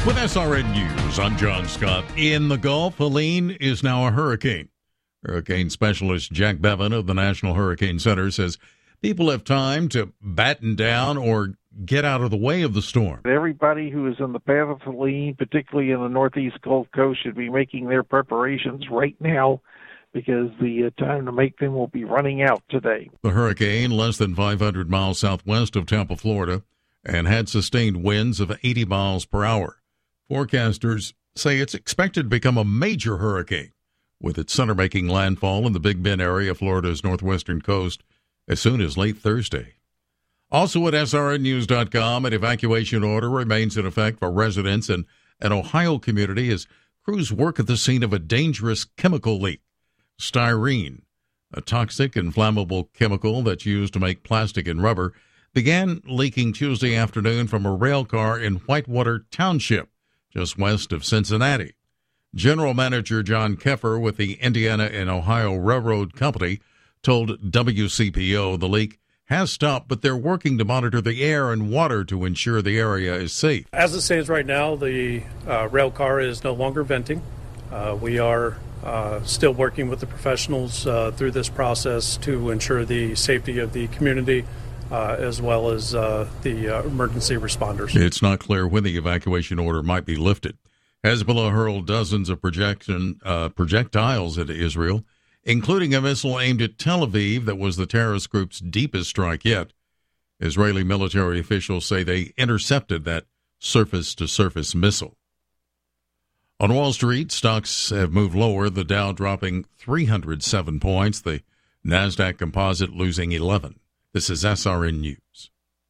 With SRN News, I'm John Scott. In the Gulf, Helene is now a hurricane. Hurricane specialist Jack Bevan of the National Hurricane Center says people have time to batten down or get out of the way of the storm. Everybody who is in the path of Helene, particularly in the northeast Gulf Coast, should be making their preparations right now because the time to make them will be running out today. The hurricane, less than 500 miles southwest of Tampa, Florida, and had sustained winds of 80 miles per hour. Forecasters say it's expected to become a major hurricane, with its center making landfall in the Big Bend area of Florida's northwestern coast as soon as late Thursday. Also at srnnews.com, an evacuation order remains in effect for residents in an Ohio community as crews work at the scene of a dangerous chemical leak. Styrene, a toxic and flammable chemical that's used to make plastic and rubber, began leaking Tuesday afternoon from a rail car in Whitewater Township, just west of Cincinnati. General Manager John Keffer with the Indiana and Ohio Railroad Company told WCPO the leak has stopped, but they're working to monitor the air and water to ensure the area is safe. As it stands right now, the rail car is no longer venting. We are still working with the professionals through this process to ensure the safety of the community as well as the emergency responders. It's not clear when the evacuation order might be lifted. Hezbollah hurled dozens of projectiles into Israel, including a missile aimed at Tel Aviv that was the terrorist group's deepest strike yet. Israeli military officials say they intercepted that surface-to-surface missile. On Wall Street, stocks have moved lower, the Dow dropping 307 points, the NASDAQ Composite losing 11. This is SRN News.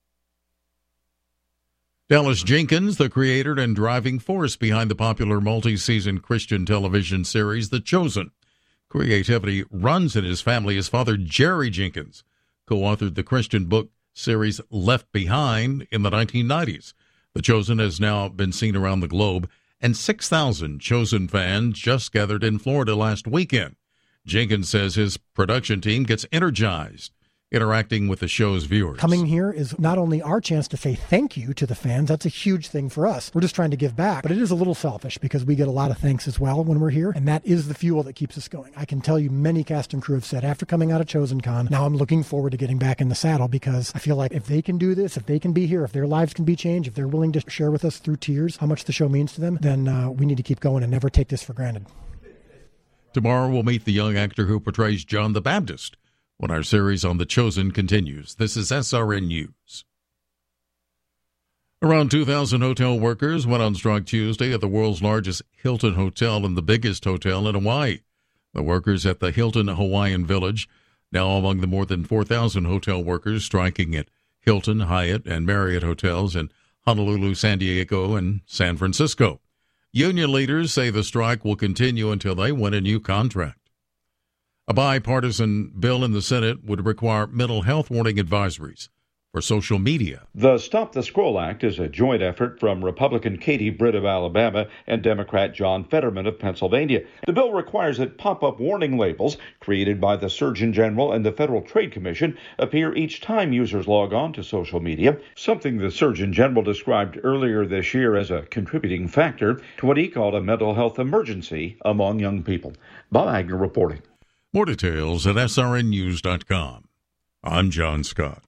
Dallas Jenkins, the creator and driving force behind the popular multi-season Christian television series The Chosen. Creativity runs in his family. His father, Jerry Jenkins, co-authored the Christian book series Left Behind in the 1990s. The Chosen has now been seen around the globe, and 6,000 Chosen fans just gathered in Florida last weekend. Jenkins says his production team gets energized interacting with the show's viewers. Coming here is not only our chance to say thank you to the fans, that's a huge thing for us. We're just trying to give back, but it is a little selfish because we get a lot of thanks as well when we're here, and that is the fuel that keeps us going. I can tell you many cast and crew have said after coming out of Chosen Con, now I'm looking forward to getting back in the saddle because I feel like if they can do this, if they can be here, if their lives can be changed, if they're willing to share with us through tears how much the show means to them, then we need to keep going and never take this for granted. Tomorrow we'll meet the young actor who portrays John the Baptist when our series on The Chosen continues. This is SRN News. Around 2,000 hotel workers went on strike Tuesday at the world's largest Hilton hotel and the biggest hotel in Hawaii. The workers at the Hilton Hawaiian Village, now among the more than 4,000 hotel workers striking at Hilton, Hyatt, and Marriott hotels in Honolulu, San Diego, and San Francisco. Union leaders say the strike will continue until they win a new contract. A bipartisan bill in the Senate would require mental health warning advisories for social media. The Stop the Scroll Act is a joint effort from Republican Katie Britt of Alabama and Democrat John Fetterman of Pennsylvania. The bill requires that pop-up warning labels created by the Surgeon General and the Federal Trade Commission appear each time users log on to social media, something the Surgeon General described earlier this year as a contributing factor to what he called a mental health emergency among young people. Bob Agner reporting. More details at srnnews.com. I'm John Scott.